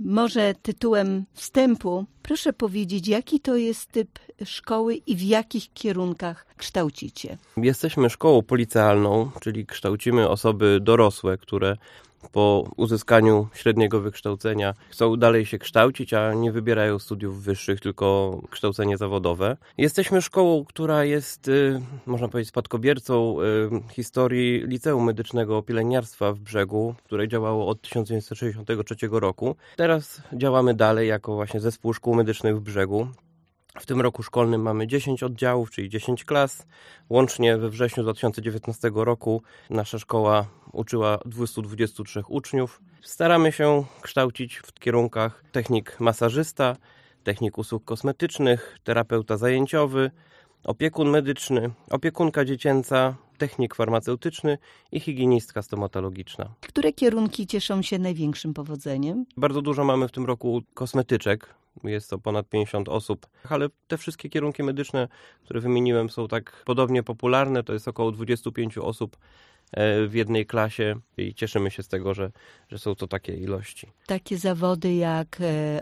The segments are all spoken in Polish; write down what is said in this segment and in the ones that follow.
Może tytułem wstępu proszę powiedzieć, jaki to jest typ szkoły i w jakich kierunkach kształcicie? Jesteśmy szkołą policealną, czyli kształcimy osoby dorosłe, które po uzyskaniu średniego wykształcenia chcą dalej się kształcić, a nie wybierają studiów wyższych, tylko kształcenie zawodowe. Jesteśmy szkołą, która jest, można powiedzieć, spadkobiercą historii Liceum Medycznego Pielęgniarstwa w Brzegu, które działało od 1963 roku. Teraz działamy dalej jako właśnie Zespół Szkół Medycznych w Brzegu. W tym roku szkolnym mamy 10 oddziałów, czyli 10 klas. Łącznie we wrześniu 2019 roku nasza szkoła uczyła 223 uczniów. Staramy się kształcić w kierunkach technik masażysta, technik usług kosmetycznych, terapeuta zajęciowy, opiekun medyczny, opiekunka dziecięca, technik farmaceutyczny i higienistka stomatologiczna. Które kierunki cieszą się największym powodzeniem? Bardzo dużo mamy w tym roku kosmetyczek. Jest to ponad 50 osób, ale te wszystkie kierunki medyczne, które wymieniłem, są tak podobnie popularne. To jest około 25 osób w jednej klasie i cieszymy się z tego, że są to takie ilości. Takie zawody jak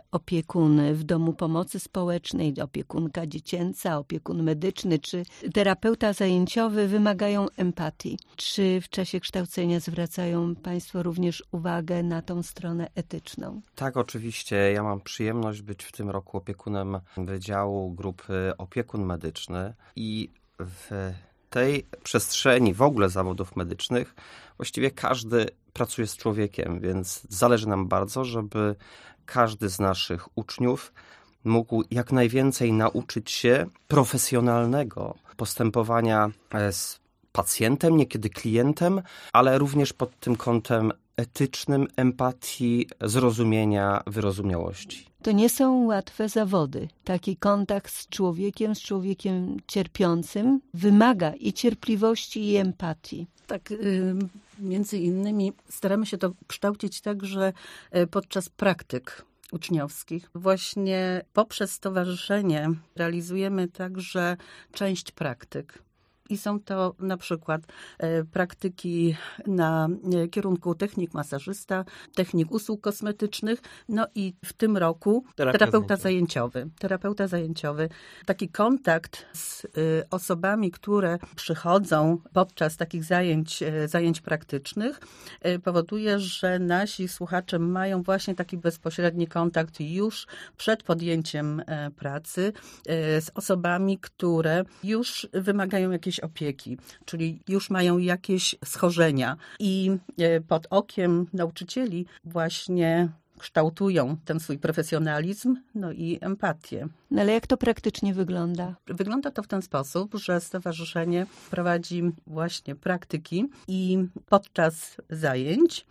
opiekun w domu pomocy społecznej, opiekunka dziecięca, opiekun medyczny czy terapeuta zajęciowy wymagają empatii. Czy w czasie kształcenia zwracają Państwo również uwagę na tą stronę etyczną? Tak, oczywiście. Ja mam przyjemność być w tym roku opiekunem Wydziału Grupy Opiekun Medyczny i w tej przestrzeni w ogóle zawodów medycznych właściwie każdy pracuje z człowiekiem, więc zależy nam bardzo, żeby każdy z naszych uczniów mógł jak najwięcej nauczyć się profesjonalnego postępowania z pacjentem, niekiedy klientem, ale również pod tym kątem etycznym, empatii, zrozumienia, wyrozumiałości. To nie są łatwe zawody. Taki kontakt z człowiekiem cierpiącym wymaga i cierpliwości, i empatii. Tak, między innymi staramy się to kształcić także podczas praktyk uczniowskich. Właśnie poprzez stowarzyszenie realizujemy także część praktyk. I są to na przykład praktyki na kierunku technik masażysta, technik usług kosmetycznych, no i w tym roku terapeuta zajęciowy. Taki kontakt z osobami, które przychodzą podczas takich zajęć praktycznych powoduje, że nasi słuchacze mają właśnie taki bezpośredni kontakt już przed podjęciem pracy z osobami, które już wymagają jakiejś opieki, czyli już mają jakieś schorzenia i pod okiem nauczycieli właśnie kształtują ten swój profesjonalizm, no i empatię. No ale jak to praktycznie wygląda? Wygląda to w ten sposób, że stowarzyszenie prowadzi właśnie praktyki i podczas zajęć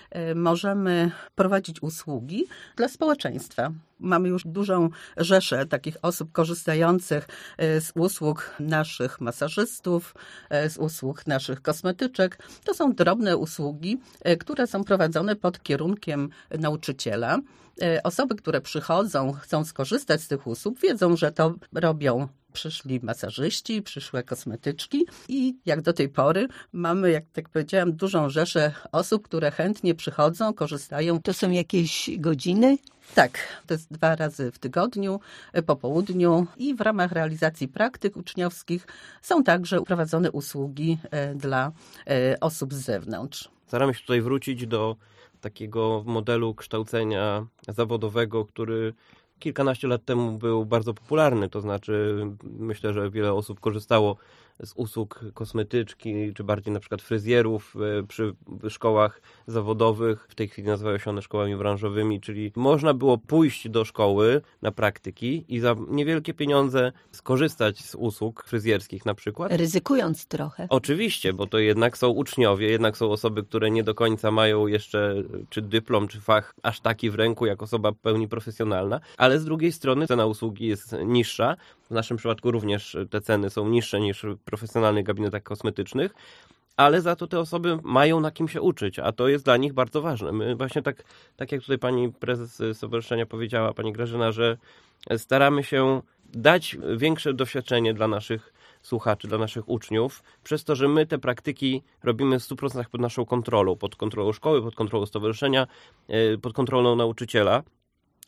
możemy prowadzić usługi dla społeczeństwa. Mamy już dużą rzeszę takich osób korzystających z usług naszych masażystów, z usług naszych kosmetyczek. To są drobne usługi, które są prowadzone pod kierunkiem nauczyciela. Osoby, które przychodzą, chcą skorzystać z tych usług, wiedzą, że to robią przyszli masażyści, przyszłe kosmetyczki i jak do tej pory mamy, jak tak powiedziałam, dużą rzeszę osób, które chętnie przychodzą, korzystają. To są jakieś godziny? Tak, to jest 2 razy w tygodniu, po południu i w ramach realizacji praktyk uczniowskich są także prowadzone usługi dla osób z zewnątrz. Staramy się tutaj wrócić do takiego modelu kształcenia zawodowego, który kilkanaście lat temu był bardzo popularny, to znaczy myślę, że wiele osób korzystało z usług kosmetyczki, czy bardziej na przykład fryzjerów przy szkołach zawodowych. W tej chwili nazywają się one szkołami branżowymi, czyli można było pójść do szkoły na praktyki i za niewielkie pieniądze skorzystać z usług fryzjerskich na przykład. Ryzykując trochę. Oczywiście, bo to jednak są uczniowie, jednak są osoby, które nie do końca mają jeszcze czy dyplom, czy fach aż taki w ręku, jak osoba w pełni profesjonalna, ale z drugiej strony cena usługi jest niższa. W naszym przypadku również te ceny są niższe niż w profesjonalnych gabinetach kosmetycznych, ale za to te osoby mają na kim się uczyć, a to jest dla nich bardzo ważne. My właśnie tak jak tutaj pani prezes stowarzyszenia powiedziała, pani Grażyna, że staramy się dać większe doświadczenie dla naszych słuchaczy, dla naszych uczniów, przez to, że my te praktyki robimy w 100% pod naszą kontrolą, pod kontrolą szkoły, pod kontrolą stowarzyszenia, pod kontrolą nauczyciela.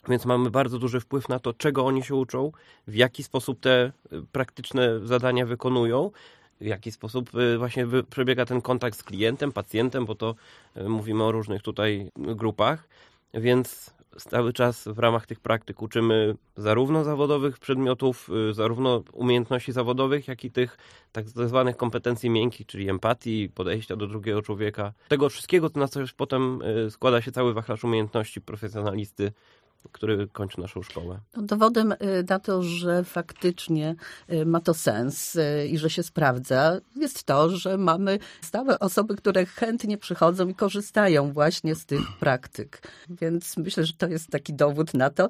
Więc mamy bardzo duży wpływ na to, czego oni się uczą, w jaki sposób te praktyczne zadania wykonują, w jaki sposób właśnie przebiega ten kontakt z klientem, pacjentem, bo to mówimy o różnych tutaj grupach, więc cały czas w ramach tych praktyk uczymy zarówno zawodowych przedmiotów, zarówno umiejętności zawodowych, jak i tych tak zwanych kompetencji miękkich, czyli empatii, podejścia do drugiego człowieka. Tego wszystkiego, na co potem składa się cały wachlarz umiejętności profesjonalisty, który kończy naszą szkołę. Dowodem na to, że faktycznie ma to sens i że się sprawdza, jest to, że mamy stałe osoby, które chętnie przychodzą i korzystają właśnie z tych praktyk. Więc myślę, że to jest taki dowód na to,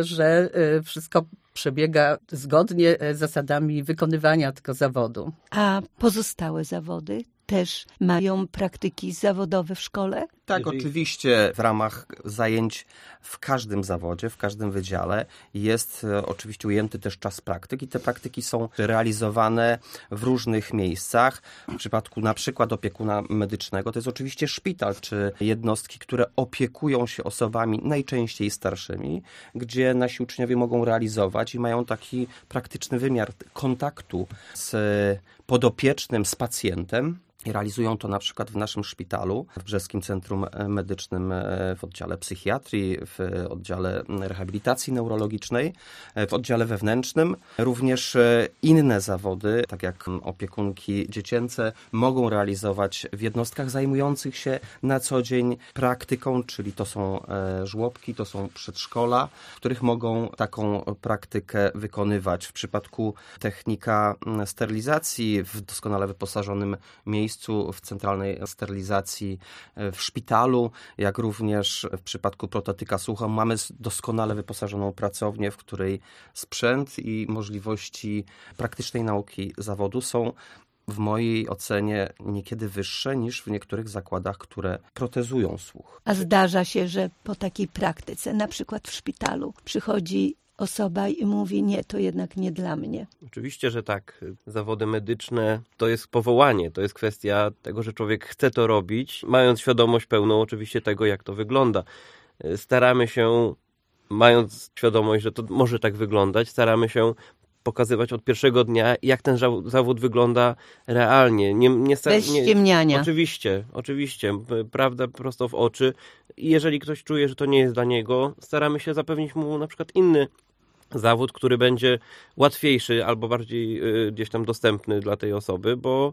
że wszystko przebiega zgodnie z zasadami wykonywania tego zawodu. A pozostałe zawody też mają praktyki zawodowe w szkole? Tak, oczywiście w ramach zajęć w każdym zawodzie, w każdym wydziale jest oczywiście ujęty też czas praktyk i te praktyki są realizowane w różnych miejscach. W przypadku na przykład opiekuna medycznego to jest oczywiście szpital czy jednostki, które opiekują się osobami najczęściej starszymi, gdzie nasi uczniowie mogą realizować i mają taki praktyczny wymiar kontaktu z podopiecznym, z pacjentem. Realizują to na przykład w naszym szpitalu, w Brzeskim Centrum Medycznym w oddziale psychiatrii, w oddziale rehabilitacji neurologicznej, w oddziale wewnętrznym. Również inne zawody, tak jak opiekunki dziecięce, mogą realizować w jednostkach zajmujących się na co dzień praktyką, czyli to są żłobki, to są przedszkola, w których mogą taką praktykę wykonywać. W przypadku technika sterylizacji w doskonale wyposażonym miejscu, w centralnej sterylizacji w szpitalu, jak również w przypadku protetyka słucha mamy doskonale wyposażoną pracownię, w której sprzęt i możliwości praktycznej nauki zawodu są w mojej ocenie niekiedy wyższe niż w niektórych zakładach, które protezują słuch. A zdarza się, że po takiej praktyce, na przykład w szpitalu, przychodzi osoba i mówi, nie, to jednak nie dla mnie. Oczywiście, że tak. Zawody medyczne to jest powołanie, to jest kwestia tego, że człowiek chce to robić, mając świadomość pełną oczywiście tego, jak to wygląda. Staramy się, mając świadomość, że to może tak wyglądać, staramy się pokazywać od pierwszego dnia, jak ten zawód wygląda realnie. Bez ściemniania. Oczywiście. Prawda prosto w oczy. I jeżeli ktoś czuje, że to nie jest dla niego, staramy się zapewnić mu na przykład inny zawód, który będzie łatwiejszy albo bardziej gdzieś tam dostępny dla tej osoby, bo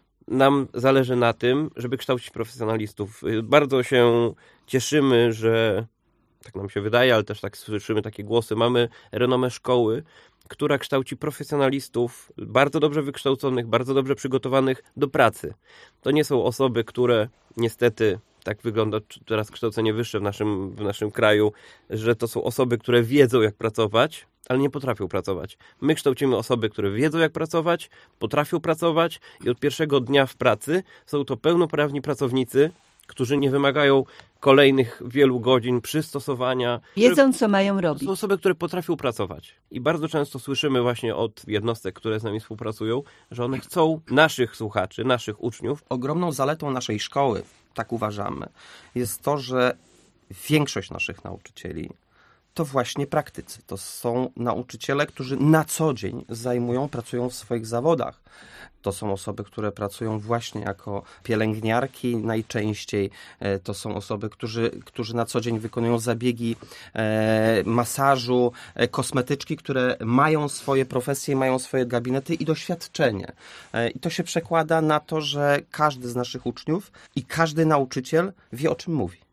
nam zależy na tym, żeby kształcić profesjonalistów. Bardzo się cieszymy, że tak nam się wydaje, ale też tak słyszymy takie głosy, mamy renomę szkoły, która kształci profesjonalistów bardzo dobrze wykształconych, bardzo dobrze przygotowanych do pracy. To nie są osoby, które niestety, tak wygląda teraz kształcenie wyższe w naszym kraju, że to są osoby, które wiedzą, jak pracować, ale nie potrafią pracować. My kształcimy osoby, które wiedzą, jak pracować, potrafią pracować i od pierwszego dnia w pracy są to pełnoprawni pracownicy, którzy nie wymagają kolejnych wielu godzin przystosowania. Wiedzą, co mają robić. To są osoby, które potrafią pracować. I bardzo często słyszymy właśnie od jednostek, które z nami współpracują, że one chcą naszych słuchaczy, naszych uczniów. Ogromną zaletą naszej szkoły, tak uważamy, jest to, że większość naszych nauczycieli to właśnie praktycy. To są nauczyciele, którzy na co dzień pracują w swoich zawodach. To są osoby, które pracują właśnie jako pielęgniarki najczęściej. To są osoby, którzy na co dzień wykonują zabiegi masażu, kosmetyczki, które mają swoje profesje, mają swoje gabinety i doświadczenie. I to się przekłada na to, że każdy z naszych uczniów i każdy nauczyciel wie, o czym mówi.